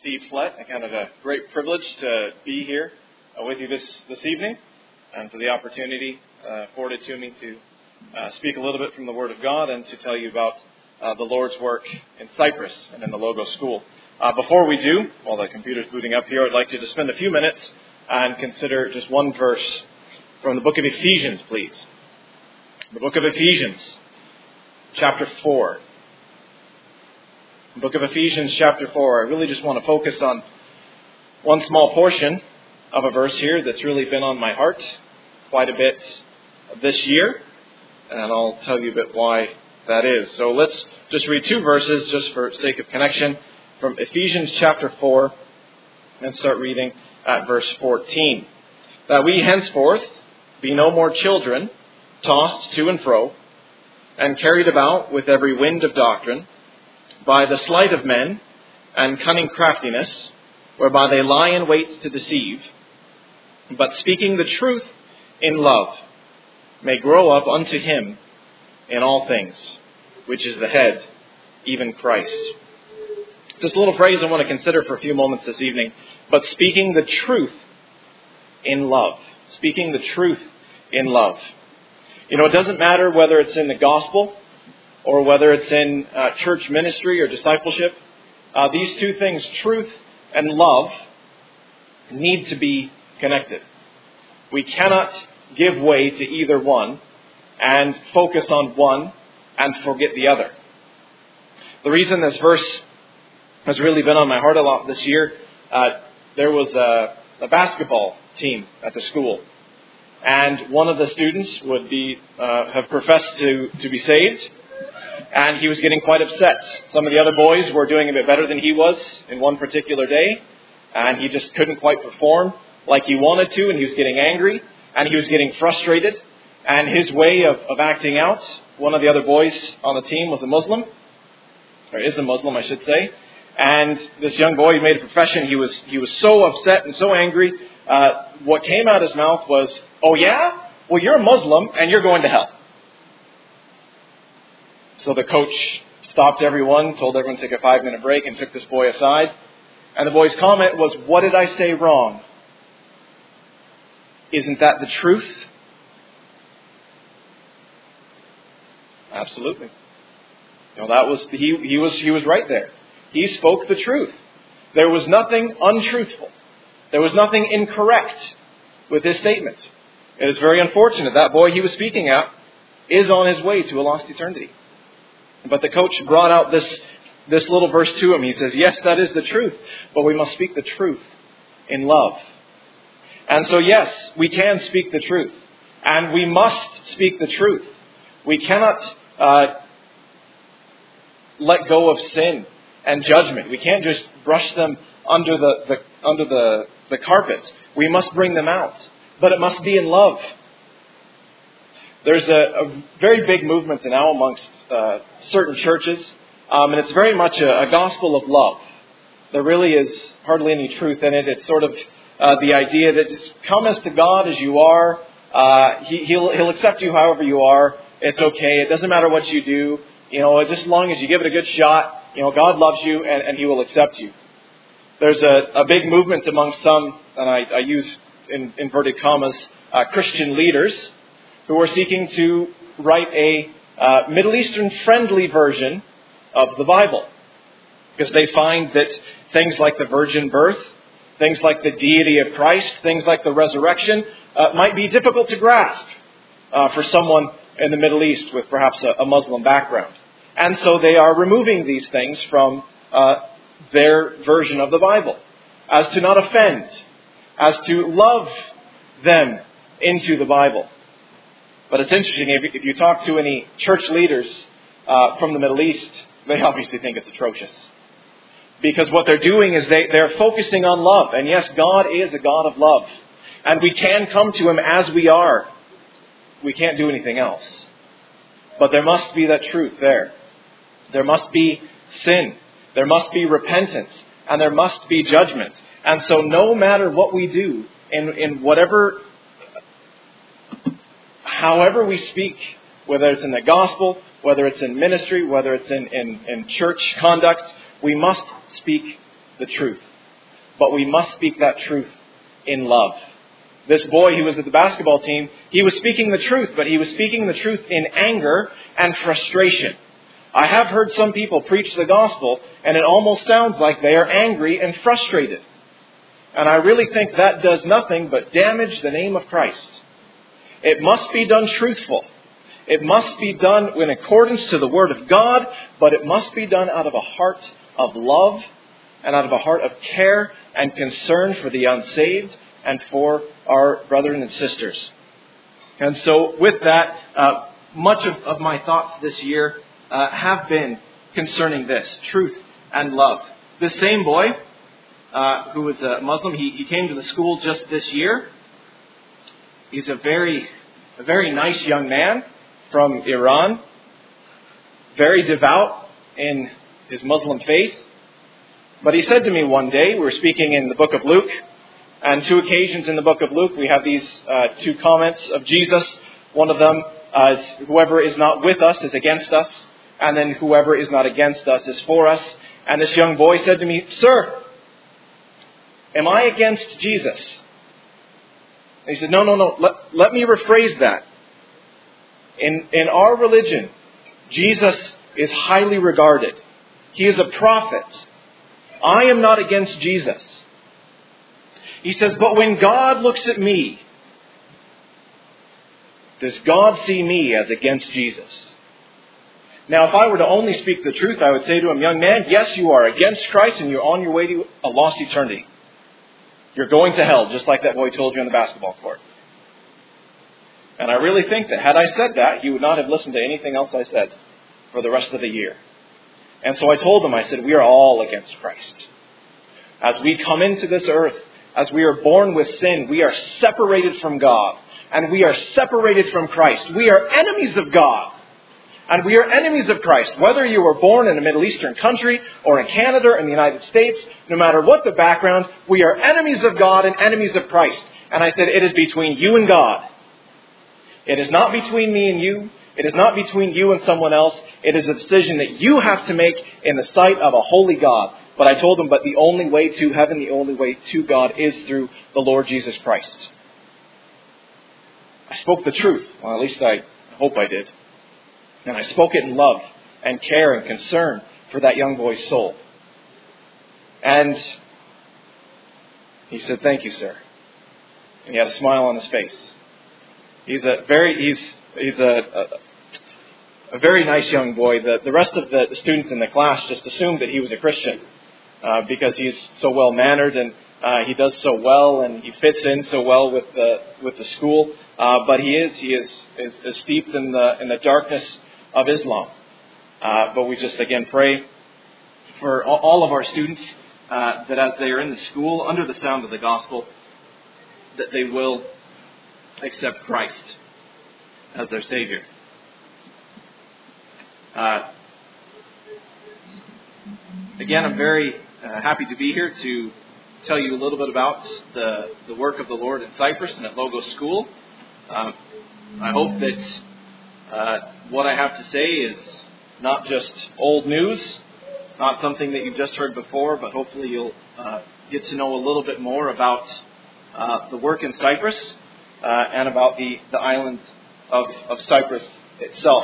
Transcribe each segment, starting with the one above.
Steve Flett. A kind of a great privilege to be here with you this evening, and for the opportunity afforded to me to speak a little bit from the Word of God and to tell you about the Lord's work in Cyprus and in the Logos School. Before we do, while the computer's booting up here, I'd like to just spend a few minutes and consider just one verse from the book of Ephesians, please. The book of Ephesians, chapter 4. The book of Ephesians, chapter 4. I really just want to focus on one small portion of a verse here that's really been on my heart quite a bit this year, and I'll tell you a bit why that is. So let's just read two verses just for sake of connection from Ephesians chapter 4 and start reading at verse 14. That we henceforth be no more children, tossed to and fro, and carried about with every wind of doctrine, by the sleight of men and cunning craftiness, whereby they lie in wait to deceive, but speaking the truth in love, may grow up unto him in all things, which is the head, even Christ. Just a little phrase I want to consider for a few moments this evening, but speaking the truth in love. Speaking the truth in love. You know, it doesn't matter whether it's in the gospel or whether it's in church ministry or discipleship. These two things, truth and love, need to be connected. We cannot give way to either one and focus on one and forget the other. The reason this verse has really been on my heart a lot this year, there was a basketball team at the school. And one of the students would have professed to be saved. And he was getting quite upset. Some of the other boys were doing a bit better than he was in one particular day. And he just couldn't quite perform like he wanted to. And he was getting angry. And he was getting frustrated. And his way of acting out, one of the other boys on the team was a Muslim. Or is a Muslim, I should say. And this young boy, he made a profession. He was so upset and so angry. What came out of his mouth was, "Oh yeah? Well, you're a Muslim and you're going to hell." So the coach stopped everyone, told everyone to take a 5-minute break, and took this boy aside. And the boy's comment was, "What did I say wrong? Isn't that the truth?" Absolutely. You know, that was he was right there. He spoke the truth. There was nothing untruthful. There was nothing incorrect with his statement. It is very unfortunate. That boy he was speaking at is on his way to a lost eternity. But the coach brought out this little verse to him. He says, yes, that is the truth, but we must speak the truth in love. And so, yes, we can speak the truth. And we must speak the truth. We cannot let go of sin and judgment. We can't just brush them under the carpet. We must bring them out. But it must be in love. There's a very big movement now amongst certain churches, and it's very much a gospel of love. There really is hardly any truth in it. It's sort of the idea that just come as to God as you are. He'll accept you however you are. It's okay. It doesn't matter what you do. You know, just as long as you give it a good shot, you know, God loves you and He will accept you. There's a big movement amongst some, and I use in inverted commas, Christian leaders who are seeking to write a Middle Eastern friendly version of the Bible. Because they find that things like the virgin birth, things like the deity of Christ, things like the resurrection might be difficult to grasp for someone in the Middle East with perhaps a Muslim background. And so they are removing these things from their version of the Bible, as to not offend, as to love them into the Bible. But it's interesting, if you talk to any church leaders from the Middle East, they obviously think it's atrocious. Because what they're doing is they're focusing on love. And yes, God is a God of love. And we can come to Him as we are. We can't do anything else. But there must be that truth there. There must be sin. There must be repentance. And there must be judgment. And so no matter what we do, in whatever, however we speak, whether it's in the gospel, whether it's in ministry, whether it's in church conduct, we must speak the truth. but we must speak that truth in love. This boy who was at the basketball team, he was speaking the truth, but he was speaking the truth in anger and frustration. I have heard some people preach the gospel, and it almost sounds like they are angry and frustrated. And I really think that does nothing but damage the name of Christ. It must be done truthful. It must be done in accordance to the Word of God, but it must be done out of a heart of love and out of a heart of care and concern for the unsaved and for our brethren and sisters. And so with that, much of my thoughts this year have been concerning this, truth and love. This same boy, who was a Muslim, he came to the school just this year. He's a very nice young man from Iran, very devout in his Muslim faith. But he said to me one day, we were speaking in the book of Luke, and 2 occasions in the book of Luke, we have these 2 comments of Jesus. One of them is, whoever is not with us is against us, and then whoever is not against us is for us. And this young boy said to me, "Sir, am I against Jesus?" And he said, No. Let me rephrase that. In our religion, Jesus is highly regarded. He is a prophet. I am not against Jesus. He says, but when God looks at me, does God see me as against Jesus? Now, if I were to only speak the truth, I would say to him, young man, yes, you are against Christ and you're on your way to a lost eternity. You're going to hell, just like that boy told you on the basketball court. And I really think that had I said that, he would not have listened to anything else I said for the rest of the year. And so I told him, I said, we are all against Christ. As we come into this earth, as we are born with sin, we are separated from God. And we are separated from Christ. We are enemies of God. And we are enemies of Christ. Whether you were born in a Middle Eastern country or in Canada or in the United States, no matter what the background, we are enemies of God and enemies of Christ. And I said, it is between you and God. It is not between me and you. It is not between you and someone else. It is a decision that you have to make in the sight of a holy God. But I told him, but the only way to heaven, the only way to God is through the Lord Jesus Christ. I spoke the truth. Well, at least I hope I did. And I spoke it in love and care and concern for that young boy's soul. And he said, thank you, sir. And he had a smile on his face. He's a very nice young boy. The rest of the students in the class just assumed that he was a Christian because he's so well mannered and he does so well and he fits in so well with the school. But he is steeped in the darkness of Islam. But we just again pray for all of our students that as they are in the school under the sound of the gospel, that they will accept Christ as their Savior. Again, I'm very happy to be here to tell you a little bit about the work of the Lord in Cyprus and at Logos School. I hope that what I have to say is not just old news, not something that you've just heard before, but hopefully you'll get to know a little bit more about the work in Cyprus and about the island of Cyprus itself.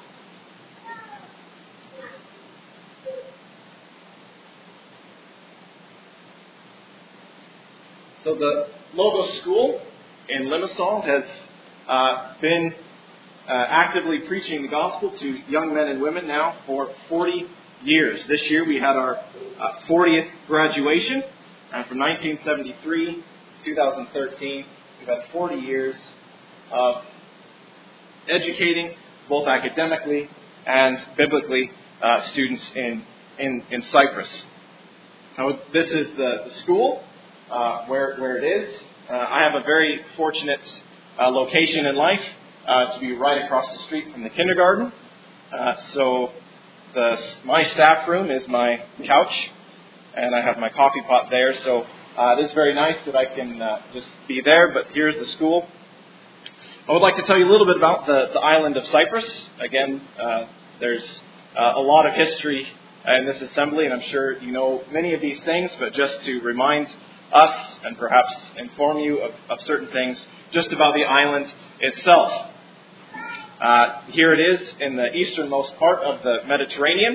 So the Logos School in Limassol has been actively preaching the gospel to young men and women now for 40 years. This year we had our 40th graduation, and from 1973 to 2013, we've had 40 years of educating, both academically and biblically, students in Cyprus. Now, this is the school where it is. I have a very fortunate location in life to be right across the street from the kindergarten. So my staff room is my couch, and I have my coffee pot there. So it is very nice that I can just be there, but here's the school. I would like to tell you a little bit about the island of Cyprus. Again, there's a lot of history in this assembly, and I'm sure you know many of these things, but just to remind us and perhaps inform you of certain things just about the island itself. Here it is in the easternmost part of the Mediterranean.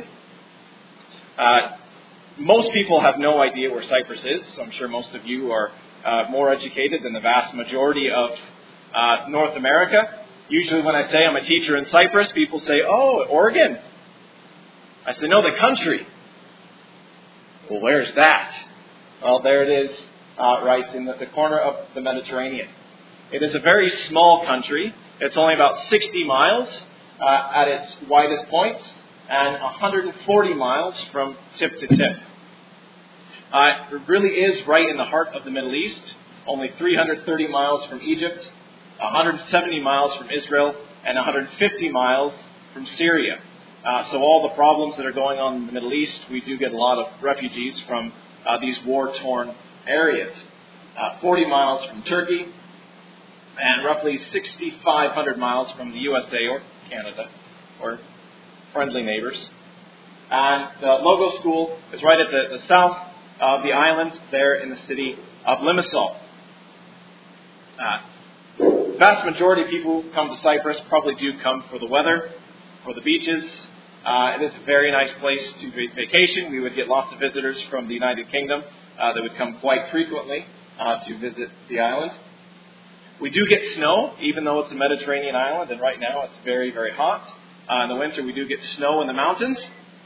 Most people have no idea where Cyprus is, so I'm sure most of you are more educated than the vast majority of North America. Usually when I say I'm a teacher in Cyprus, people say, "Oh, Oregon." I say, "No, the country." Well, where's that? Well, there it is, right in the corner of the Mediterranean. It is a very small country. It's only about 60 miles at its widest point and 140 miles from tip to tip. It really is right in the heart of the Middle East, only 330 miles from Egypt, 170 miles from Israel, and 150 miles from Syria. So all the problems that are going on in the Middle East, we do get a lot of refugees from these war-torn areas. 40 miles from Turkey, and roughly 6,500 miles from the USA or Canada, or friendly neighbors. And the Logos School is right at the south of the island, there in the city of Limassol. Vast majority of people who come to Cyprus probably do come for the weather, for the beaches. It is a very nice place to vacation. We would get lots of visitors from the United Kingdom that would come quite frequently to visit the island. We do get snow, even though it's a Mediterranean island, and right now it's very, very hot. In the winter we do get snow in the mountains,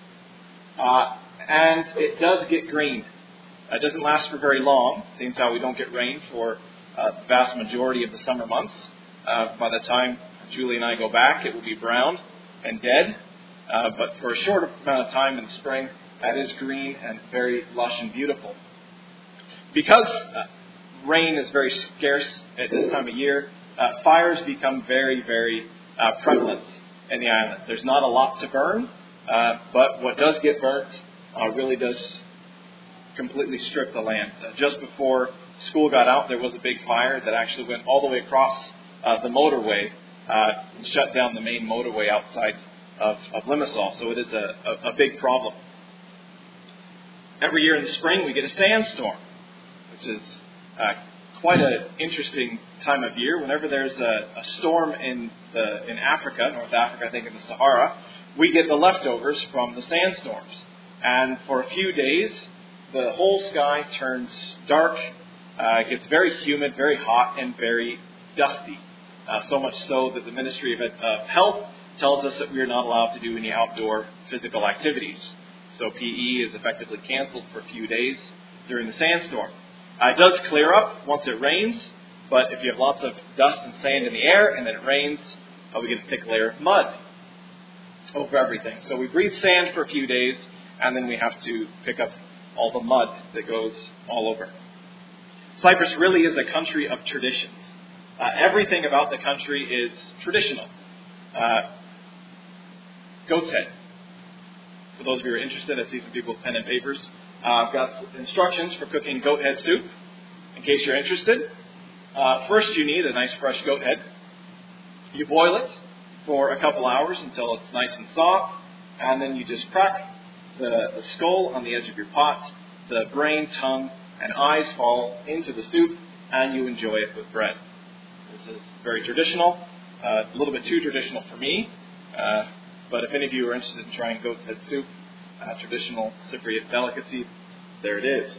and it does get green. It doesn't last for very long. Seems how we don't get rain for the vast majority of the summer months. By the time Julie and I go back, it will be brown and dead. But for a short amount of time in the spring, that is green and very lush and beautiful. Because rain is very scarce at this time of year, fires become very, very prevalent in the island. There's not a lot to burn, but what does get burnt really does completely strip the land. Just before school got out, there was a big fire that actually went all the way across the motorway and shut down the main motorway outside of Limassol. So it is a big problem. Every year in the spring, we get a sandstorm, which is quite an interesting time of year. Whenever there's a storm in Africa, North Africa, I think in the Sahara, we get the leftovers from the sandstorms. And for a few days, the whole sky turns dark, gets very humid, very hot, and very dusty. So much so that the Ministry of Health tells us that we are not allowed to do any outdoor physical activities. So PE is effectively canceled for a few days during the sandstorm. It does clear up once it rains, but if you have lots of dust and sand in the air and then it rains, we get a thick layer of mud over everything. So we breathe sand for a few days, and then we have to pick up all the mud that goes all over. Cyprus really is a country of traditions. Everything about the country is traditional. Goat's head. For those of you who are interested, I see some people with pen and papers. I've got instructions for cooking goat head soup, in case you're interested. First, you need a nice fresh goat head. You boil it for a couple hours until it's nice and soft, and then you just crack the skull on the edge of your pot. The brain, tongue, and eyes fall into the soup, and you enjoy it with bread. This is very traditional, a little bit too traditional for me, but if any of you are interested in trying goat's head soup, traditional Cypriot delicacy, there it is.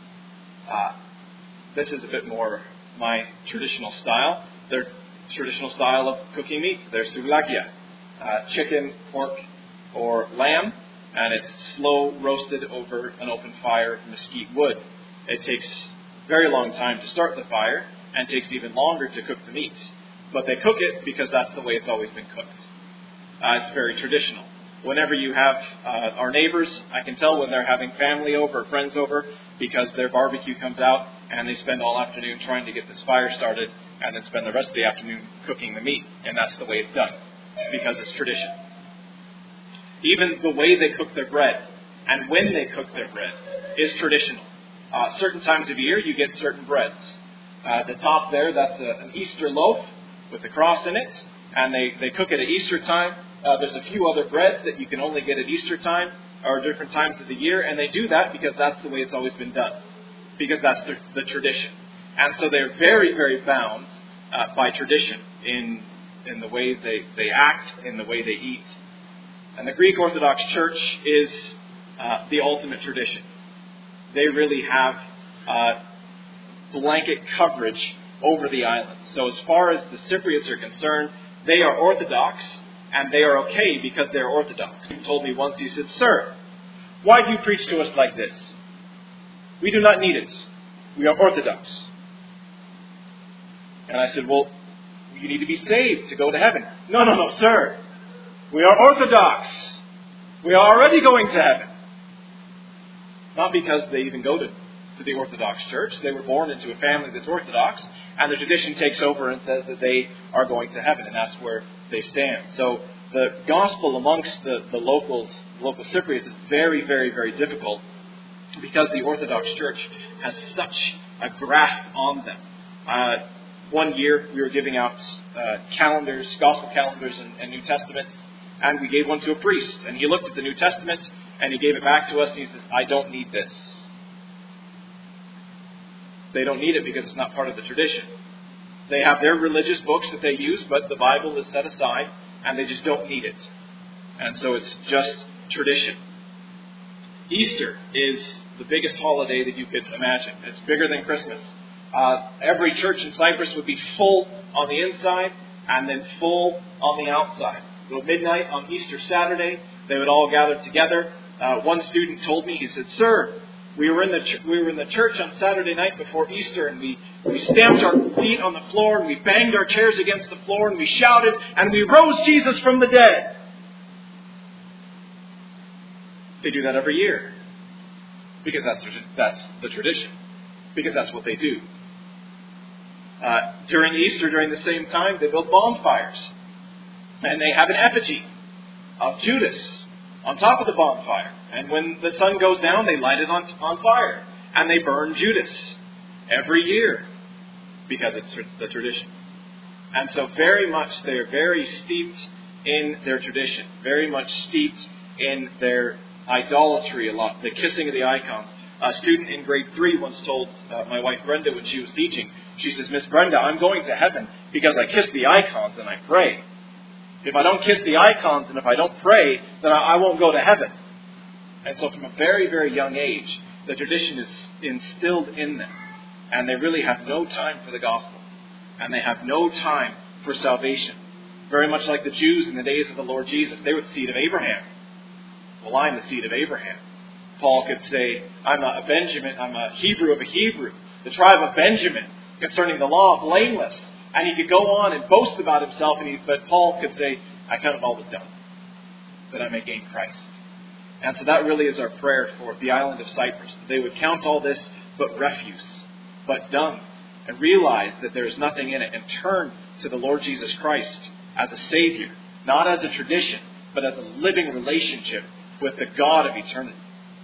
This is a bit more my traditional style. Their traditional style of cooking meat. They're souvlakia, chicken, pork, or lamb, and it's slow roasted over an open fire of mesquite wood. It takes a very long time to start the fire, and takes even longer to cook the meat. But they cook it because that's the way it's always been cooked. It's very traditional. Whenever you have our neighbors, I can tell when they're having family over or friends over because their barbecue comes out and they spend all afternoon trying to get this fire started and then spend the rest of the afternoon cooking the meat. And that's the way it's done because it's tradition. Even the way they cook their bread and when they cook their bread is traditional. Certain times of year you get certain breads. The top there, that's an Easter loaf with the cross in it, and they cook it at Easter time. There's a few other breads that you can only get at Easter time or different times of the year, and they do that because that's the way it's always been done. because that's the tradition. And so they're very, very bound by tradition in the way they act, in the way they eat. And the Greek Orthodox Church is the ultimate tradition. They really have blanket coverage over the island. So as far as the Cypriots are concerned, they are Orthodox, and they are okay because they're Orthodox. He told me once, he said, "Sir, why do you preach to us like this? We do not need it. We are Orthodox." And I said, "Well, you need to be saved to go to heaven." No, sir. We are Orthodox. We are already going to heaven. Not because they even go to the Orthodox Church. They were born into a family that's Orthodox, and the tradition takes over and says that they are going to heaven, and that's where they stand. So the gospel amongst the local Cypriots is very, very, very difficult because the Orthodox Church has such a grasp on them. One year we were giving out calendars, gospel calendars and New Testaments, and we gave one to a priest. And he looked at the New Testament and he gave it back to us and he says, "I don't need this." They don't need it because it's not part of the tradition. They have their religious books that they use, but the Bible is set aside and they just don't need it. And so it's just tradition. Easter is the biggest holiday that you could imagine. It's bigger than Christmas. Every church in Cyprus would be full on the inside and then full on the outside. So at midnight on Easter Saturday, they would all gather together. One student told me, he said, "Sir, we were in the church on Saturday night before Easter, and we stamped our feet on the floor, and we banged our chairs against the floor, and we shouted, and we rose Jesus from the dead." They do that every year because that's the tradition, because that's what they do. During Easter, during the same time, they build bonfires. And they have an effigy of Judas on top of the bonfire. And when the sun goes down, they light it on fire. And they burn Judas every year because it's the tradition. And so very much, they're very steeped in their tradition. Very much steeped in their idolatry a lot. The kissing of the icons. A student in grade 3 once told my wife Brenda when she was teaching, she says, "Miss Brenda, I'm going to heaven because I kiss the icons and I pray. If I don't kiss the icons and if I don't pray, then I won't go to heaven." And so from a very, very young age, the tradition is instilled in them. And they really have no time for the gospel. And they have no time for salvation. Very much like the Jews in the days of the Lord Jesus. They were the seed of Abraham. Well, I'm the seed of Abraham. Paul could say, I'm a Benjamin, I'm a Hebrew of a Hebrew. The tribe of Benjamin, concerning the law, blameless. And he could go on and boast about himself, but Paul could say, I count it all as done, that I may gain Christ. And so that really is our prayer for the island of Cyprus. That they would count all this but refuse, but dung, and realize that there is nothing in it, and turn to the Lord Jesus Christ as a Savior, not as a tradition, but as a living relationship with the God of eternity.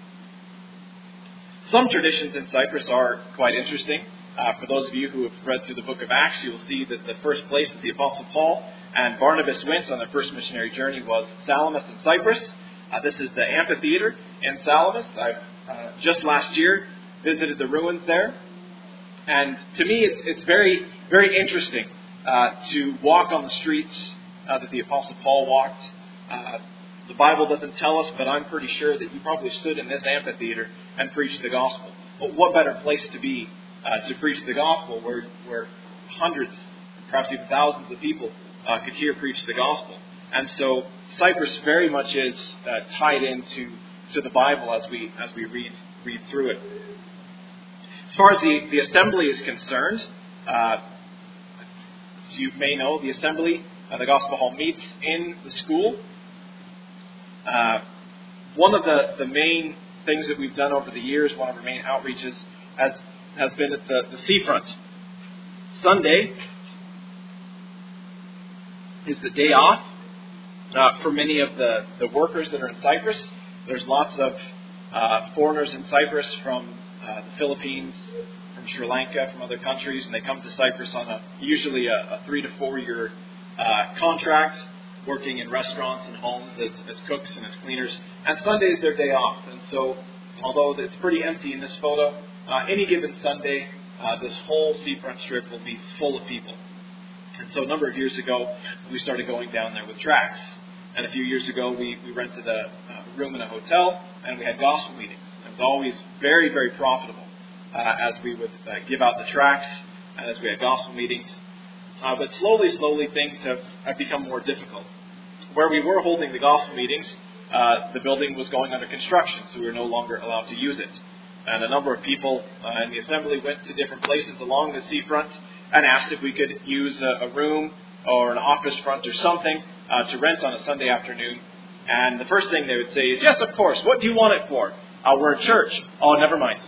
Some traditions in Cyprus are quite interesting. For those of you who have read through the book of Acts, you will see that the first place that the Apostle Paul and Barnabas went on their first missionary journey was Salamis in Cyprus. This is the amphitheater in Salamis. I've just last year visited the ruins there. And to me, it's very, very interesting to walk on the streets that the Apostle Paul walked. The Bible doesn't tell us, but I'm pretty sure that he probably stood in this amphitheater and preached the gospel. But what better place to be to preach the gospel where hundreds, perhaps even thousands of people could hear preach the gospel. And so Cyprus very much is tied into the Bible as we read through it. As far as the assembly is concerned, as you may know, the assembly, the Gospel Hall, meets in the school. One of the main things that we've done over the years, one of our main outreaches, has been at the seafront. Sunday is the day off for many of the workers that are in Cyprus. There's lots of foreigners in Cyprus from the Philippines, from Sri Lanka, from other countries, and they come to Cyprus on usually a 3 to 4 year contract, working in restaurants and homes as cooks and as cleaners. And Sunday is their day off. And so, although it's pretty empty in this photo, any given Sunday, this whole seafront strip will be full of people. And so a number of years ago, we started going down there with tracts. And a few years ago, we rented a room in a hotel, and we had gospel meetings. It was always very, very profitable as we would give out the tracts and as we had gospel meetings. But slowly, things have become more difficult. Where we were holding the gospel meetings, the building was going under construction, so we were no longer allowed to use it. And a number of people in the assembly went to different places along the seafront and asked if we could use a room or an office front or something to rent on a Sunday afternoon. And the first thing they would say is, "Yes, of course. What do you want it for?" "We're a church." "Oh, never mind.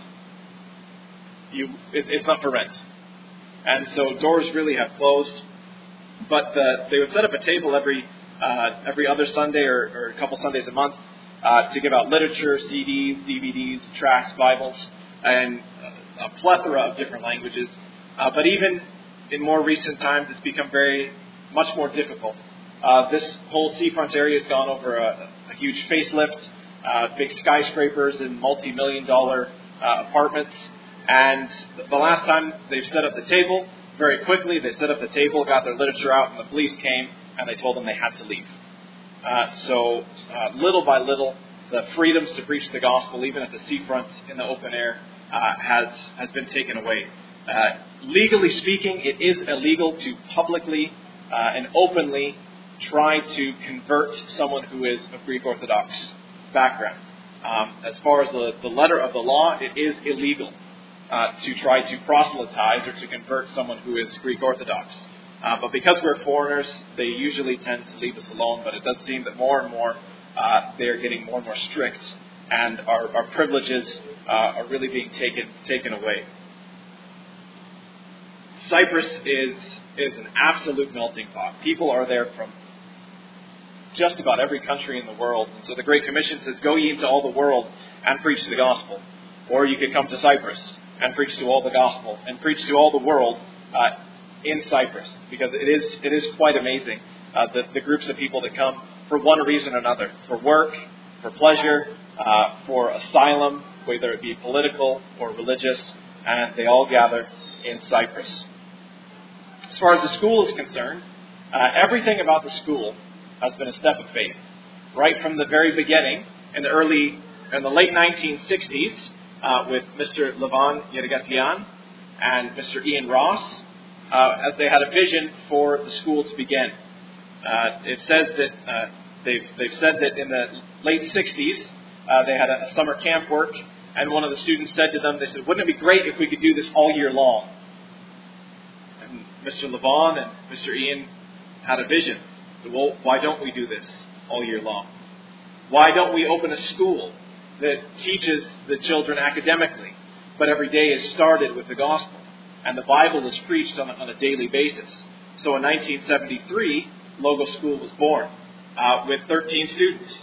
It's not for rent." And so doors really have closed. But they would set up a table every other Sunday or a couple Sundays a month to give out literature, CDs, DVDs, tracts, Bibles, and a plethora of different languages. But even in more recent times, it's become much more difficult. This whole seafront area has gone over a huge facelift, big skyscrapers and multi-million-dollar apartments. And the last time they've set up the table, very quickly they set up the table, got their literature out, and the police came and they told them they had to leave. So little by little, the freedoms to preach the gospel, even at the seafront in the open air, has been taken away. Legally speaking, it is illegal to publicly and openly try to convert someone who is of Greek Orthodox background. As far as the letter of the law, it is illegal to try to proselytize or to convert someone who is Greek Orthodox. But because we're foreigners, they usually tend to leave us alone. But it does seem that more and more they are getting more and more strict, and our privileges are really being taken away. Cyprus is an absolute melting pot. People are there from just about every country in the world. And so the Great Commission says, "Go ye into all the world and preach the gospel." Or you could come to Cyprus and preach to all the gospel and preach to all the world in Cyprus, because it is quite amazing the groups of people that come for one reason or another, for work, for pleasure, for asylum, whether it be political or religious, and they all gather in Cyprus. As far as the school is concerned, everything about the school has been a step of faith. Right from the very beginning, in the late 1960s, with Mr. Levan Yergatian and Mr. Ian Ross, as they had a vision for the school to begin. It says that they've said that in the late 60s, they had a summer camp work, and one of the students said to them, they said, "Wouldn't it be great if we could do this all year long?" And Mr. Levan and Mr. Ian had a vision. Well, why don't we do this all year long? Why don't we open a school that teaches the children academically, but every day is started with the gospel, and the Bible is preached on a daily basis? So in 1973, Logos School was born with 13 students.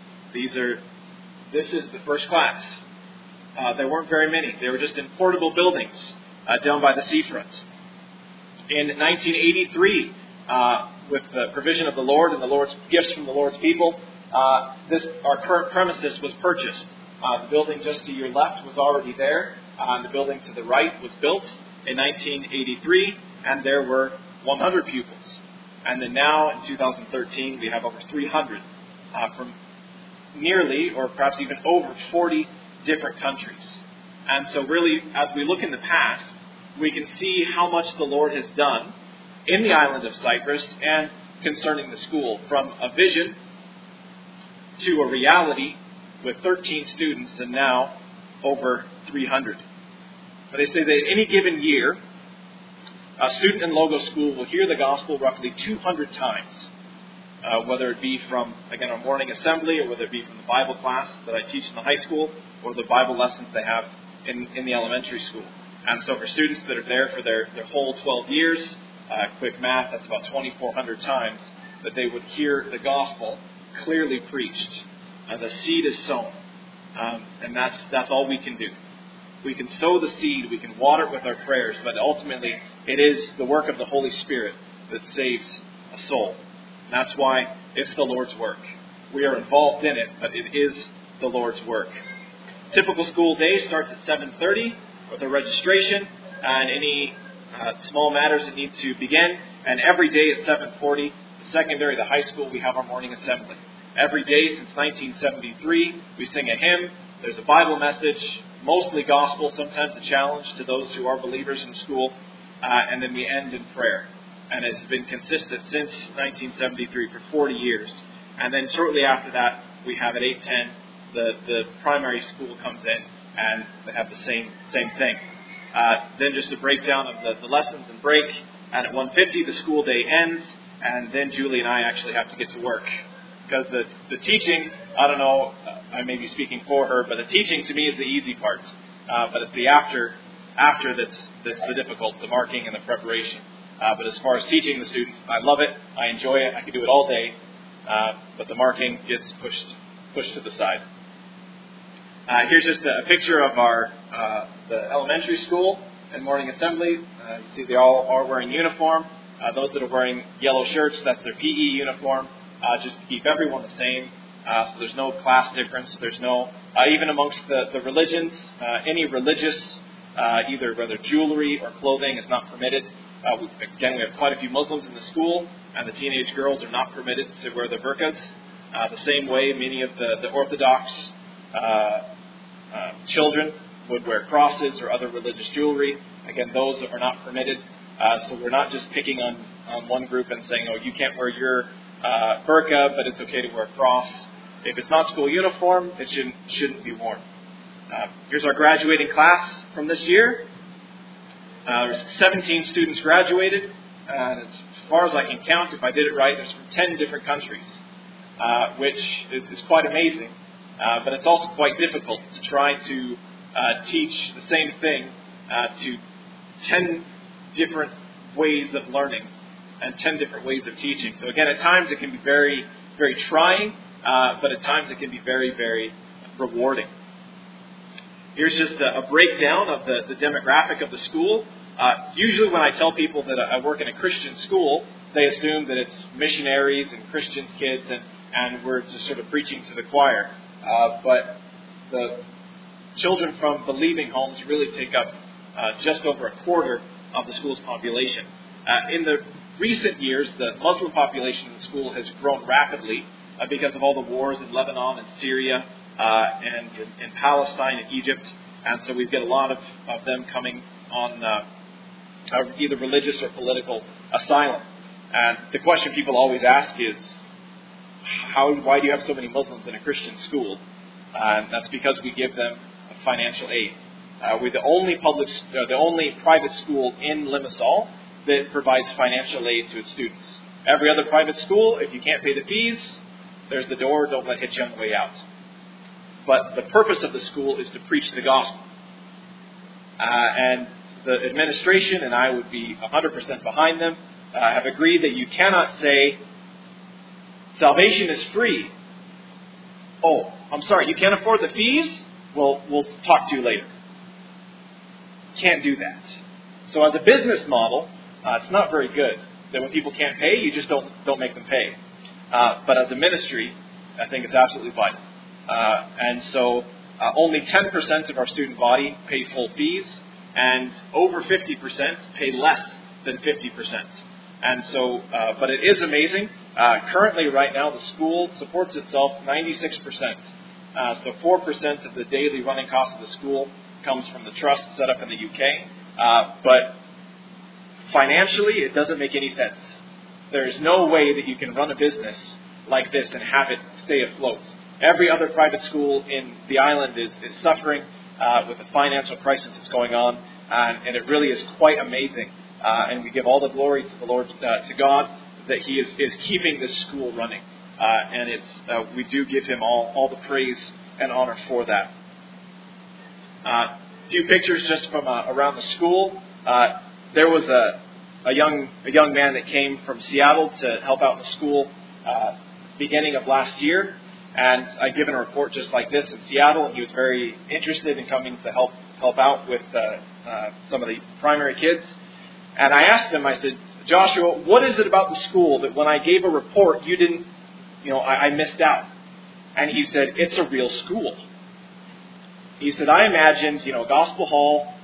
This is the first class. There weren't very many. They were just in portable buildings down by the seafront. In 1983, with the provision of the Lord and the Lord's gifts from the Lord's people, our current premises was purchased. The building just to your left was already there, and the building to the right was built in 1983, and there were 100 pupils. And then now, in 2013, we have over 300 from nearly, or perhaps even over 40 different countries. And so really, as we look in the past, we can see how much the Lord has done in the island of Cyprus and concerning the school, from a vision to a reality with 13 students and now over 300. But they say that in any given year, a student in Logos School will hear the gospel roughly 200 times, whether it be from, again, our morning assembly, or whether it be from the Bible class that I teach in the high school, or the Bible lessons they have in the elementary school. And so for students that are there for their whole 12 years, quick math, that's about 2,400 times that they would hear the gospel clearly preached. The seed is sown, and that's all we can do. We can sow the seed, we can water it with our prayers, but ultimately it is the work of the Holy Spirit that saves a soul. And that's why it's the Lord's work. We are involved in it, but it is the Lord's work. Typical school day starts at 7:30. with the registration and any small matters that need to begin. And every day at 7:40, the secondary, the high school, we have our morning assembly. Every day since 1973, we sing a hymn. There's a Bible message, mostly gospel, sometimes a challenge to those who are believers in school. And then we end in prayer. And it's been consistent since 1973 for 40 years. And then shortly after that, we have at 8:10, the primary school comes in and they have the same thing. Then just a breakdown of the lessons and break. And at 1:50, the school day ends. And then Julie and I actually have to get to work. Because the teaching, I don't know, I may be speaking for her, but the teaching to me is the easy part. But it's the after that's the difficult, the marking and the preparation. But as far as teaching the students, I love it. I enjoy it. I could do it all day. But the marking gets pushed to the side. Here's just a picture of the elementary school and morning assembly. You see they all are wearing uniform. Those that are wearing yellow shirts, that's their PE uniform, just to keep everyone the same. So there's no class difference. There's no, even amongst the religions, any religious, either whether jewelry or clothing is not permitted. We have quite a few Muslims in the school, and the teenage girls are not permitted to wear the burqas. The same way many of the Orthodox children would wear crosses or other religious jewelry. Again, those are not permitted. So we're not just picking on one group and saying, oh, you can't wear your burqa, but it's okay to wear a cross. If it's not school uniform, it shouldn't be worn. Here's our graduating class from this year. There's 17 students graduated, and as far as I can count, if I did it right, there's from 10 different countries, which is quite amazing. But it's also quite difficult to try to teach the same thing to 10 different ways of learning and 10 different ways of teaching. So again, at times it can be very, very trying, but at times it can be very, very rewarding. Here's just a breakdown of the demographic of the school. Usually when I tell people that I work in a Christian school, they assume that it's missionaries and Christians' kids, and we're just sort of preaching to the choir. But the children from believing homes really take up just over a quarter of the school's population. In the recent years, the Muslim population in the school has grown rapidly because of all the wars in Lebanon and Syria and in Palestine and Egypt. And so we get a lot of them coming on either religious or political asylum. And the question people always ask is, why do you have so many Muslims in a Christian school? And that's because we give them financial aid. We're the only private school in Limassol that provides financial aid to its students. Every other private school, if you can't pay the fees, there's the door, don't let it hit you on the way out. But the purpose of the school is to preach the gospel. And the administration, and I would be 100% behind them, have agreed that you cannot say, salvation is free. Oh, I'm sorry, you can't afford the fees? Well, we'll talk to you later. Can't do that. So as a business model, it's not very good. That when people can't pay, you just don't make them pay. But as a ministry, I think it's absolutely vital. And so only 10% of our student body pay full fees, and over 50% pay less than 50%. And so, but it is amazing. Currently, right now, the school supports itself 96%. So 4% of the daily running cost of the school comes from the trust set up in the UK. But financially, it doesn't make any sense. There is no way that you can run a business like this and have it stay afloat. Every other private school in the island is suffering with the financial crisis that's going on, and it really is quite amazing. And we give all the glory to the Lord, to God, that He is keeping this school running. And we do give Him all the praise and honor for that. A few pictures just from around the school. There was a young man that came from Seattle to help out in the school beginning of last year, and I'd given a report just like this in Seattle, and he was very interested in coming to help out with some of the primary kids. And I asked him, I said, Joshua, what is it about the school that when I gave a report, you didn't, I missed out? And he said, it's a real school. He said, I imagined, Gospel Hall,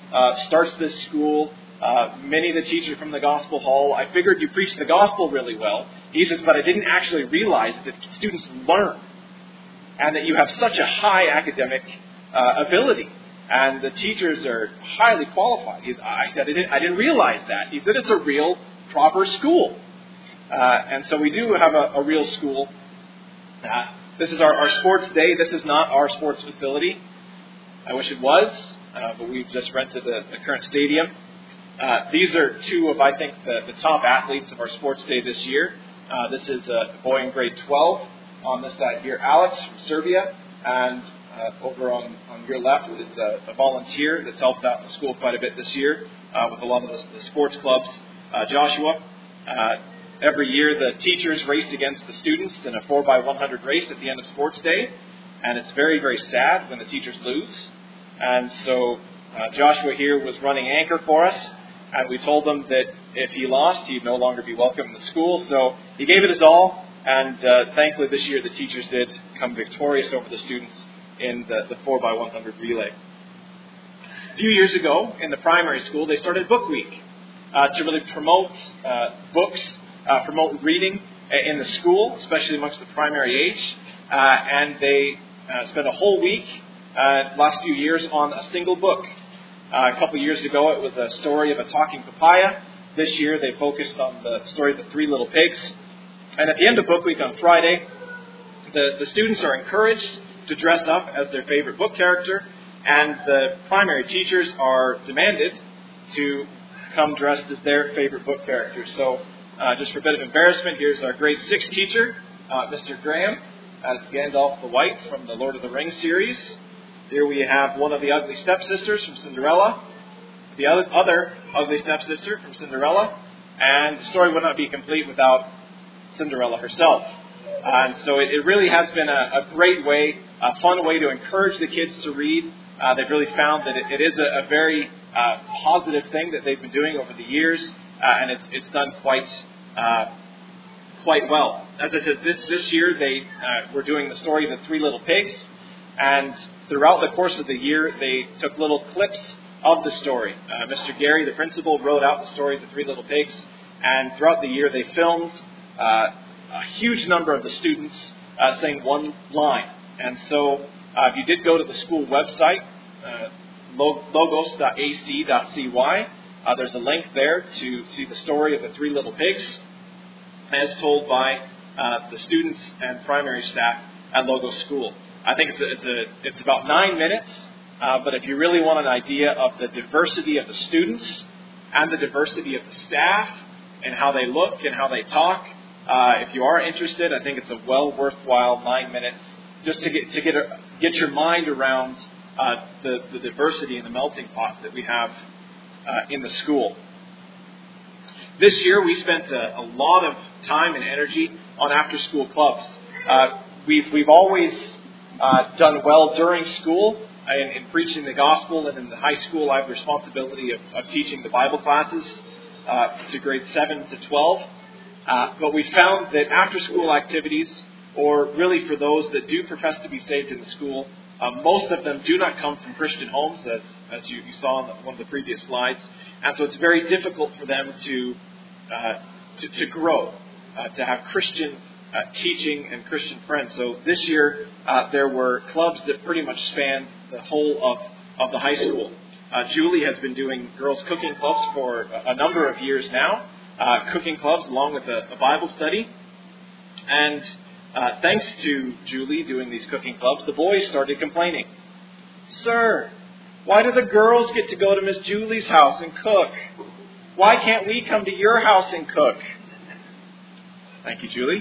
starts this school. Many of the teachers from the Gospel Hall, I figured you preached the gospel really well. He says, but I didn't actually realize that students learn and that you have such a high academic ability. And the teachers are highly qualified. I said, I didn't realize that. He said, it's a real, proper school. And so we do have a real school. This is our sports day. This is not our sports facility. I wish it was, but we've just rented the current stadium. These are two of, I think, the top athletes of our sports day this year. This is a boy in grade 12 on this side here, Alex from Serbia, and over on your left is a volunteer that's helped out in the school quite a bit this year with a lot of the sports clubs, Joshua. Every year the teachers race against the students in a 4x100 race at the end of sports day, and it's very, very sad when the teachers lose. And so Joshua here was running anchor for us, and we told him that if he lost, he'd no longer be welcome in the school. So he gave it his all, and thankfully this year the teachers did come victorious over the students in the 4x100 relay. A few years ago in the primary school, they started Book Week to really promote books, promote reading in the school, especially amongst the primary age. And they spent a whole week, last few years, on a single book. A couple years ago, it was a story of a talking papaya. This year, they focused on the story of the three little pigs. And at the end of Book Week on Friday, the students are encouraged to dress up as their favorite book character, and the primary teachers are demanded to come dressed as their favorite book character. So, just for a bit of embarrassment, here's our grade 6 teacher, Mr. Graham, as Gandalf the White from the Lord of the Rings series. Here we have one of the ugly stepsisters from Cinderella, the other ugly stepsister from Cinderella, and the story would not be complete without Cinderella herself. And so it really has been a great way, a fun way to encourage the kids to read. They've really found that it is a very positive thing that they've been doing over the years, and it's done quite well. As I said, this year they were doing the story of the three little pigs, and throughout the course of the year they took little clips of the story. Mr. Gary, the principal, wrote out the story of the three little pigs, and throughout the year they filmed a huge number of the students saying one line. And so if you did go to the school website, logos.ac.cy, there's a link there to see the story of the three little pigs as told by the students and primary staff at Logos School. I think it's about 9 minutes, but if you really want an idea of the diversity of the students and the diversity of the staff and how they look and how they talk, if you are interested, I think it's a well worthwhile 9 minutes just to get your mind around the diversity and the melting pot that we have in the school. This year we spent a lot of time and energy on after-school clubs. We've always done well during school in preaching the gospel, and in the high school I have the responsibility of teaching the Bible classes to grades 7 to 12. But we found that after-school activities, or really for those that do profess to be saved in the school, most of them do not come from Christian homes, as you saw on one of the previous slides. And so it's very difficult for them to grow, to have Christian teaching and Christian friends. So this year there were clubs that pretty much spanned the whole of the high school. Julie has been doing girls' cooking clubs for a number of years now, cooking clubs along with a Bible study. And thanks to Julie doing these cooking clubs, the boys started complaining. Sir, why do the girls get to go to Miss Julie's house and cook? Why can't we come to your house and cook? Thank you, Julie.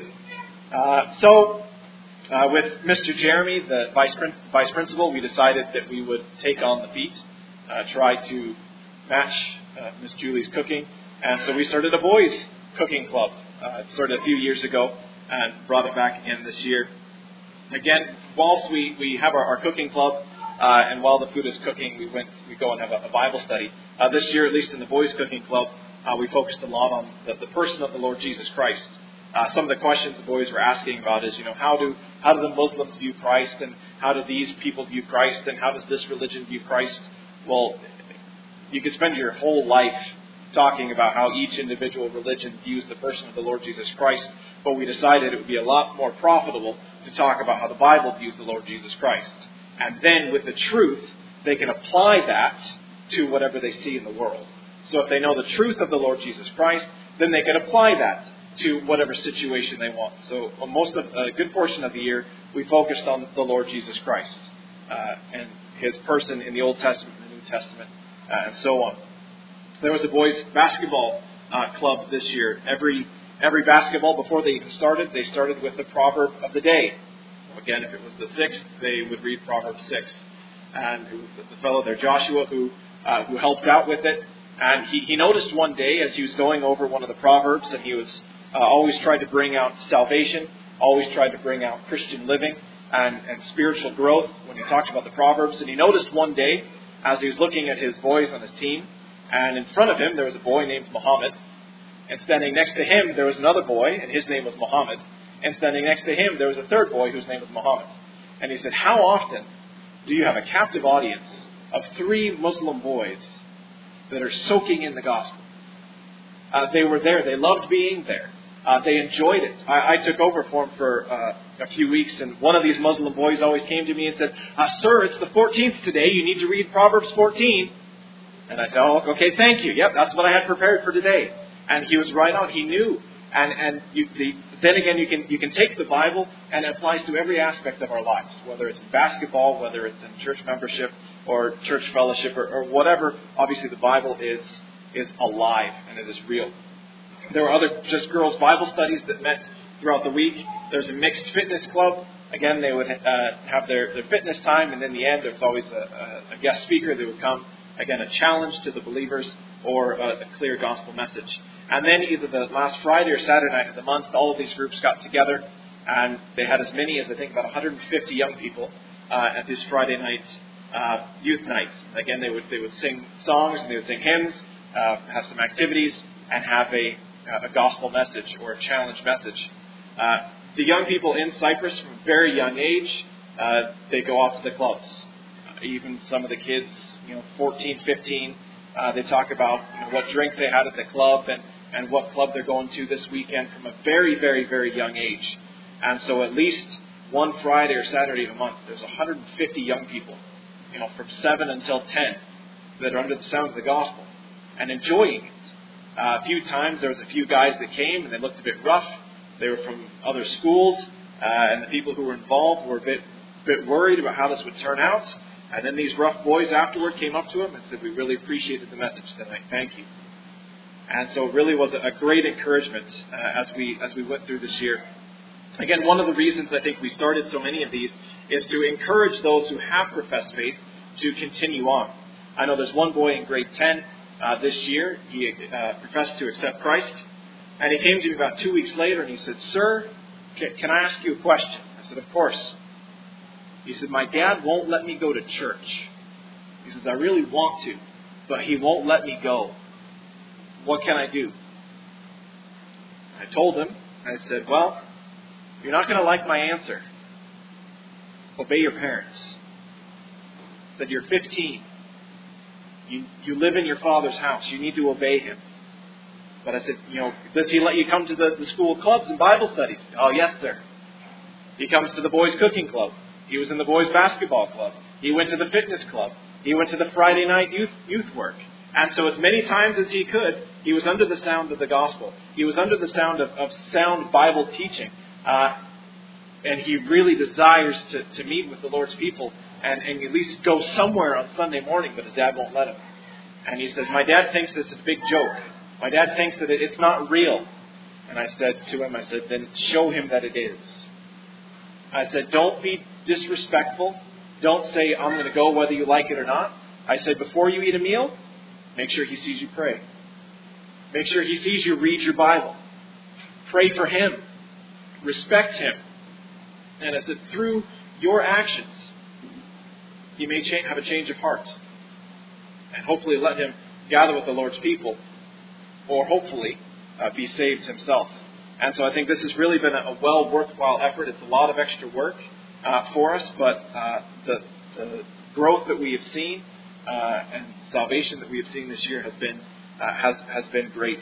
With Mr. Jeremy, the vice principal, we decided that we would take on the beat, try to match Miss Julie's cooking. And so we started a boys' cooking club. It started a few years ago and brought it back again this year. Again, whilst we have our cooking club, and while the food is cooking, we go and have a Bible study. This year, at least in the boys' cooking club, we focused a lot on the person of the Lord Jesus Christ. Some of the questions the boys were asking about is, how do the Muslims view Christ, and how do these people view Christ, and how does this religion view Christ? Well, You could spend your whole life talking about how each individual religion views the person of the Lord Jesus Christ, but we decided it would be a lot more profitable to talk about how the Bible views the Lord Jesus Christ. And then with the truth, they can apply that to whatever they see in the world. So if they know the truth of the Lord Jesus Christ, then they can apply that to whatever situation they want. So a good portion of the year, we focused on the Lord Jesus Christ and His person in the Old Testament and the New Testament, and so on. There was a boys' basketball club this year. Every basketball, before they even started, they started with the proverb of the day. Again, if it was the 6th, they would read Proverbs 6. And it was the fellow there, Joshua, who helped out with it. And he noticed one day as he was going over one of the Proverbs, and he was always tried to bring out salvation, always tried to bring out Christian living and spiritual growth when he talked about the Proverbs. And he noticed one day, as he was looking at his boys on his team, and in front of him there was a boy named Muhammad, and standing next to him there was another boy, and his name was Muhammad, and standing next to him there was a third boy whose name was Muhammad. And he said, how often do you have a captive audience of 3 Muslim boys that are soaking in the gospel? They were there. They loved being there. They enjoyed it. I took over for them for a few weeks, and one of these Muslim boys always came to me and said, sir, it's the 14th today. You need to read Proverbs 14. And I said, oh, okay, thank you. Yep, that's what I had prepared for today. And he was right on. He knew. And then again, you can take the Bible, and it applies to every aspect of our lives, whether it's in basketball, whether it's in church membership or church fellowship or whatever. Obviously, the Bible is alive and it is real. There were other just girls' Bible studies that met throughout the week. There's a mixed fitness club. Again, they would have their fitness time, and in the end, there was always a guest speaker that would come. Again, a challenge to the believers or a clear gospel message. And then either the last Friday or Saturday night of the month, all of these groups got together, and they had as many as, I think, about 150 young people at this Friday night youth night. Again, they would sing songs, and they would sing hymns, have some activities, and have a gospel message or a challenge message. The young people in Cyprus from a very young age, they go off to the clubs. Even some of the kids, 14, 15, they talk about what drink they had at the club and what club they're going to this weekend from a very, very, very young age. And so at least one Friday or Saturday of a month, there's 150 young people, from 7 until 10, that are under the sound of the gospel and enjoying it. A few times there was a few guys that came and they looked a bit rough. They were from other schools, and the people who were involved were a bit worried about how this would turn out. And then these rough boys afterward came up to him and said, we really appreciated the message tonight. Thank you. And so it really was a great encouragement as we went through this year. Again, one of the reasons I think we started so many of these is to encourage those who have professed faith to continue on. I know there's one boy in grade 10 this year. He professed to accept Christ. And he came to me about 2 weeks later and he said, sir, can I ask you a question? I said, of course. He said, my dad won't let me go to church. He says, I really want to, but he won't let me go. What can I do? I told him, I said, well, you're not going to like my answer. Obey your parents. I said, you're 15. You live in your father's house. You need to obey him. But I said, does he let you come to the school clubs and Bible studies? Oh, yes, sir. He comes to the boys' cooking club. He was in the boys' basketball club. He went to the fitness club. He went to the Friday night youth work. And so as many times as he could, he was under the sound of the gospel. He was under the sound of sound Bible teaching. And he really desires to meet with the Lord's people and at least go somewhere on Sunday morning, but his dad won't let him. And he says, my dad thinks this is a big joke. My dad thinks that it's not real. And I said to him, then show him that it is. I said, don't be disrespectful. Don't say, I'm going to go whether you like it or not. I said, before you eat a meal, make sure he sees you pray. Make sure he sees you read your Bible. Pray for him. Respect him. And I said, through your actions, he may have a change of heart. And hopefully let him gather with the Lord's people. Or hopefully be saved himself. And so I think this has really been a worthwhile effort. It's a lot of extra work for us, but the growth that we have seen and salvation that we have seen this year has been great.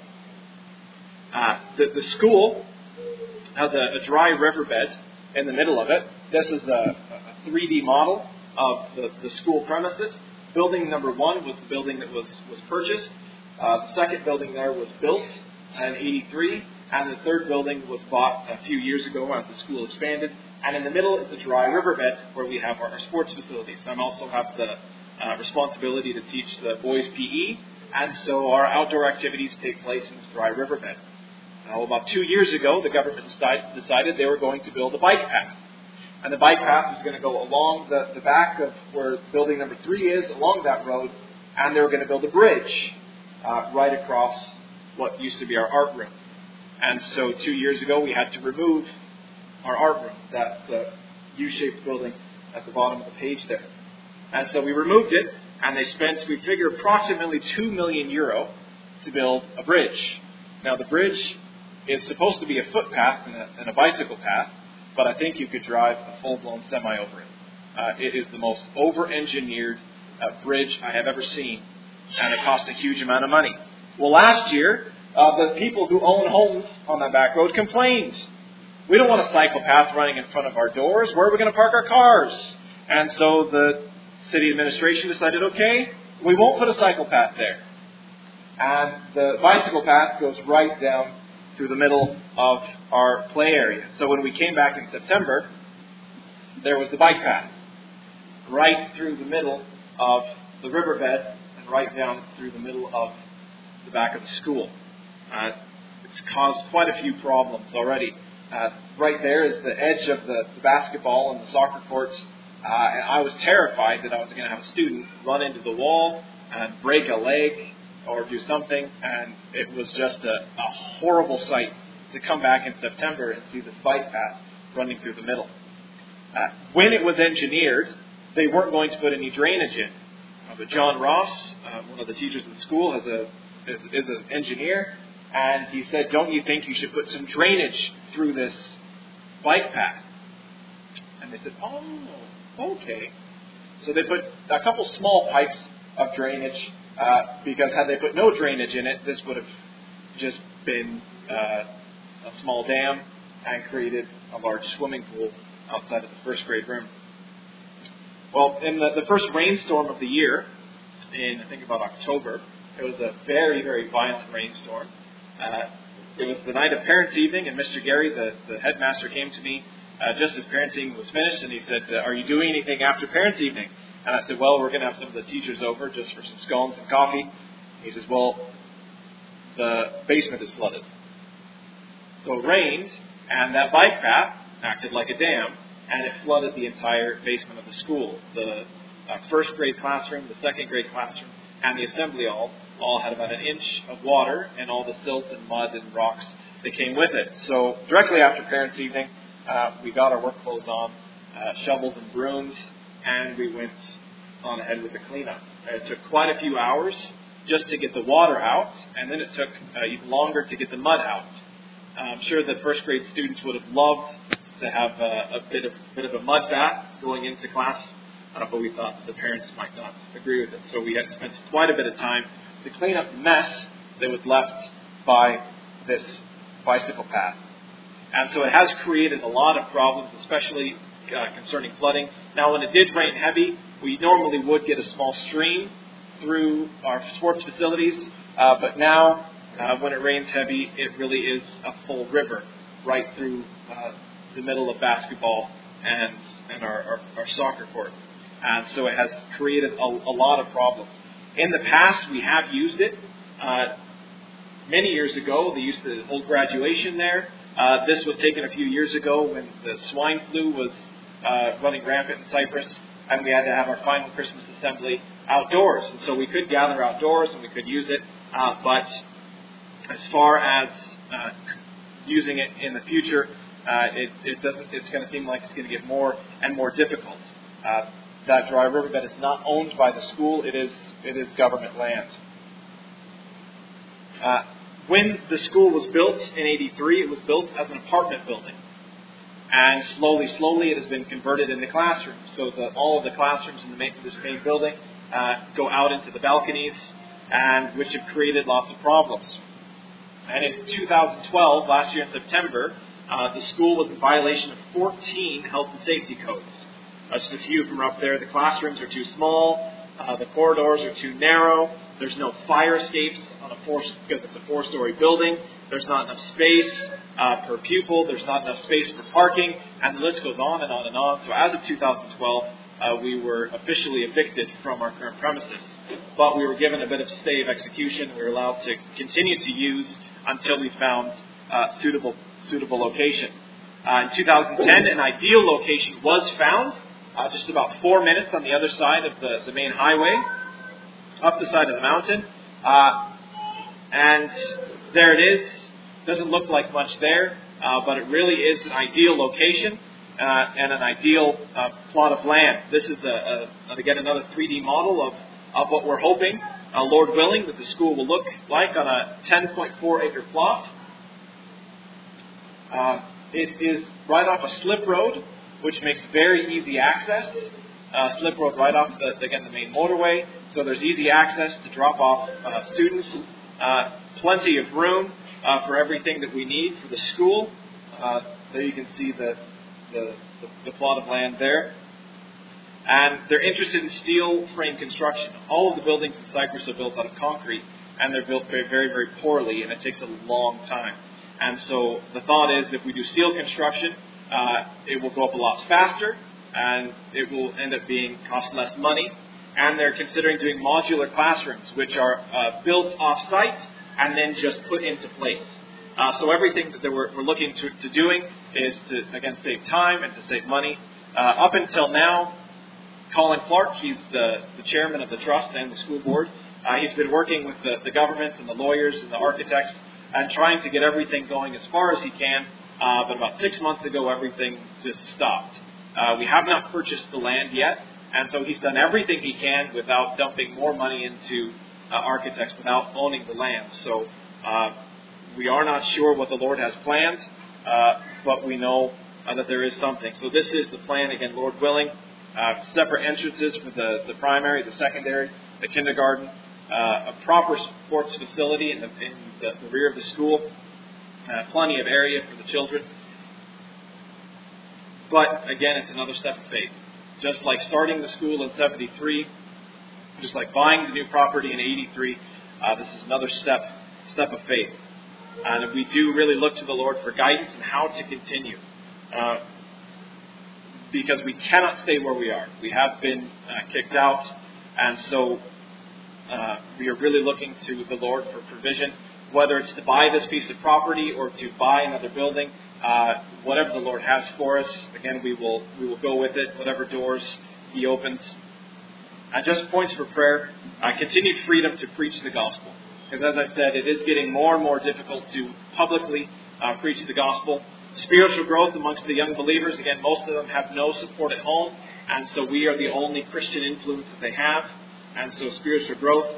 The school has a dry riverbed in the middle of it. This is a 3D model of the school premises. Building number 1 was the building that was purchased. The second building there was built in 83, and the third building was bought a few years ago as the school expanded. And in the middle is the dry riverbed where we have our sports facilities. I also have the responsibility to teach the boys' PE, and so our outdoor activities take place in this dry riverbed. Now, about 2 years ago, the government decided they were going to build a bike path. And the bike path was going to go along the back of where building number 3 is, along that road, and they were going to build a bridge right across what used to be our art room. And so 2 years ago, we had to remove our art room, that U-shaped building at the bottom of the page there. And so we removed it, and they spent, we figure, approximately €2 million to build a bridge. Now, the bridge is supposed to be a footpath and a bicycle path, but I think you could drive a full-blown semi over it. It is the most over-engineered bridge I have ever seen, and it cost a huge amount of money. Well, last year, the people who own homes on that back road complained. We don't want a cycle path running in front of our doors. Where are we going to park our cars? And so the city administration decided, okay, we won't put a cycle path there. And the bicycle path goes right down through the middle of our play area. So when we came back in September, there was the bike path right through the middle of the riverbed and right down through the middle of the back of the school. It's caused quite a few problems already. Right there is the edge of the basketball and the soccer courts. And I was terrified that I was going to have a student run into the wall and break a leg or do something. And it was just a horrible sight to come back in September and see this bike path running through the middle. When it was engineered, they weren't going to put any drainage in. But John Ross, one of the teachers in the school, is an engineer. And he said, don't you think you should put some drainage through this bike path? And they said, oh, okay. So they put a couple small pipes of drainage, because had they put no drainage in it, this would have just been a small dam and created a large swimming pool outside of the first grade room. Well, in the first rainstorm of the year, in I think about October, it was a very, very violent rainstorm. It was the night of Parents' Evening, and Mr. Gary, the headmaster, came to me just as Parents' Evening was finished, and he said, are you doing anything after Parents' Evening? And I said, well, we're going to have some of the teachers over just for some scones and coffee. He says, well, the basement is flooded. So it rained, and that bike path acted like a dam, and it flooded the entire basement of the school. The first grade classroom, the second grade classroom, and the assembly hall all had about an inch of water and all the silt and mud and rocks that came with it. So directly after Parents' Evening, we got our work clothes on, shovels and brooms, and we went on ahead with the cleanup. It took quite a few hours just to get the water out, and then it took even longer to get the mud out. I'm sure the first grade students would have loved to have a bit of a mud bath going into class, but we thought the parents might not agree with it. So we had spent quite a bit of time to clean up the mess that was left by this bicycle path. And so it has created a lot of problems, especially concerning flooding. Now, when it did rain heavy, we normally would get a small stream through our sports facilities, but now, when it rains heavy, it really is a full river right through the middle of basketball and our soccer court. And so it has created a lot of problems. In the past, we have used it. Many years ago, they used to hold graduation there. This was taken a few years ago when the swine flu was running rampant in Cyprus, and we had to have our final Christmas assembly outdoors. And so we could gather outdoors and we could use it, but as far as using it in the future, it's going to seem like it's going to get more and more difficult. That dry riverbed is not owned by the school. It is government land. When the school was built in 83, it was built as an apartment building. And slowly, it has been converted into classrooms. So all of the classrooms in this main building go out into the balconies, and which have created lots of problems. And in 2012, last year in September, the school was in violation of 14 health and safety codes. Just a few from up there. The classrooms are too small. The corridors are too narrow. There's no fire escapes because it's a 4-story building. There's not enough space per pupil. There's not enough space for parking. And the list goes on and on and on. So as of 2012, we were officially evicted from our current premises. But we were given a bit of stay of execution. We were allowed to continue to use until we found suitable location. In 2010, an ideal location was found, just about 4 minutes on the other side of the main highway, up the side of the mountain. And there it is. Doesn't look like much there, but it really is an ideal location and an ideal plot of land. This is, again, another 3D model of what we're hoping, Lord willing, that the school will look like on a 10.4 acre plot. It is right off a slip road, which makes very easy access. Slip road right off the main motorway, so there's easy access to drop off students. Plenty of room for everything that we need for the school. There you can see the plot of land there. And they're interested in steel frame construction. All of the buildings in Cyprus are built out of concrete, and they're built very, very, very poorly, and it takes a long time. And so the thought is if we do steel construction, it will go up a lot faster, and it will end up cost less money. And they're considering doing modular classrooms, which are built off-site and then just put into place. So everything that we're looking to doing is to, again, save time and to save money. Up until now, Colin Clark, he's the chairman of the trust and the school board. He's been working with the government and the lawyers and the architects and trying to get everything going as far as he can. But about 6 months ago, everything just stopped. We have not purchased the land yet, and so he's done everything he can without dumping more money into architects, without owning the land. So we are not sure what the Lord has planned, but we know that there is something. So this is the plan, again, Lord willing. Separate entrances for the primary, the secondary, the kindergarten, a proper sports facility in the rear of the school, plenty of area for the children. But again, it's another step of faith. Just like starting the school in 73, just like buying the new property in 83, this is another step of faith. And we do really look to the Lord for guidance on how to continue. Because we cannot stay where we are. We have been kicked out, and so we are really looking to the Lord for provision, whether it's to buy this piece of property or to buy another building. Whatever the Lord has for us, again, we will go with it, whatever doors He opens. And just points for prayer, continued freedom to preach the gospel. Because as I said, it is getting more and more difficult to publicly preach the gospel. Spiritual growth amongst the young believers, again, most of them have no support at home, and so we are the only Christian influence that they have. And so spiritual growth,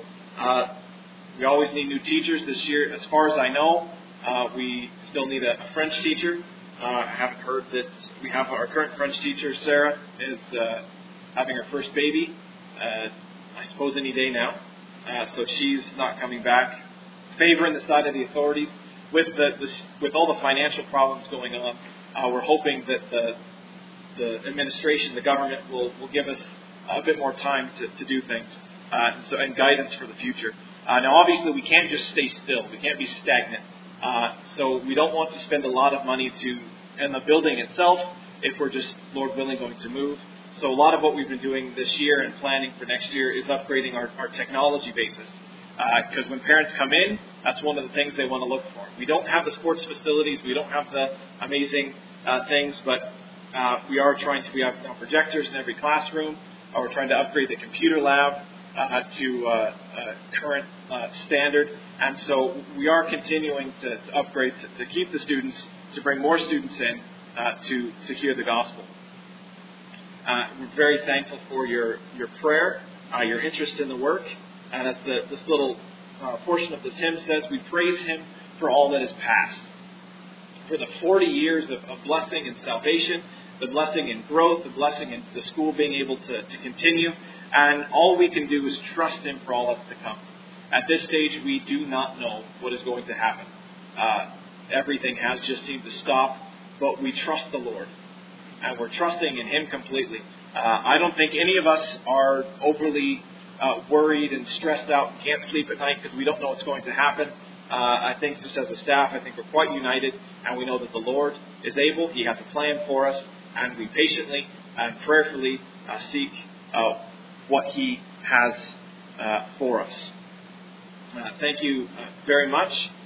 we always need new teachers. This year, as far as I know, we still need a French teacher. I haven't heard that we have our current French teacher, Sarah, is having her first baby, I suppose any day now. So she's not coming back. Favor in the side of the authorities. With all the financial problems going on, we're hoping that the administration, the government, will give us a bit more time to do things and guidance for the future. Now, obviously, we can't just stay still. We can't be stagnant. So we don't want to spend a lot of money in the building itself if we're just, Lord willing, going to move. So a lot of what we've been doing this year and planning for next year is upgrading our technology basis. Because when parents come in, that's one of the things they want to look for. We don't have the sports facilities, we don't have the amazing things, but we have now projectors in every classroom. We're trying to upgrade the computer lab to current standard, and so we are continuing to upgrade to keep the students, to bring more students in to hear the gospel. We're very thankful for your prayer, your interest in the work. And as this little portion of this hymn says, we praise Him for all that is past. For the 40 years of blessing and salvation the blessing in growth, the blessing in the school being able to continue. And all we can do is trust Him for all that's to come. At this stage, we do not know what is going to happen. Everything has just seemed to stop, but we trust the Lord. And we're trusting in Him completely. I don't think any of us are overly worried and stressed out and can't sleep at night because we don't know what's going to happen. I think just as a staff, I think we're quite united, and we know that the Lord is able. He has a plan for us, and we patiently and prayerfully seek what He has for us. Thank you very much.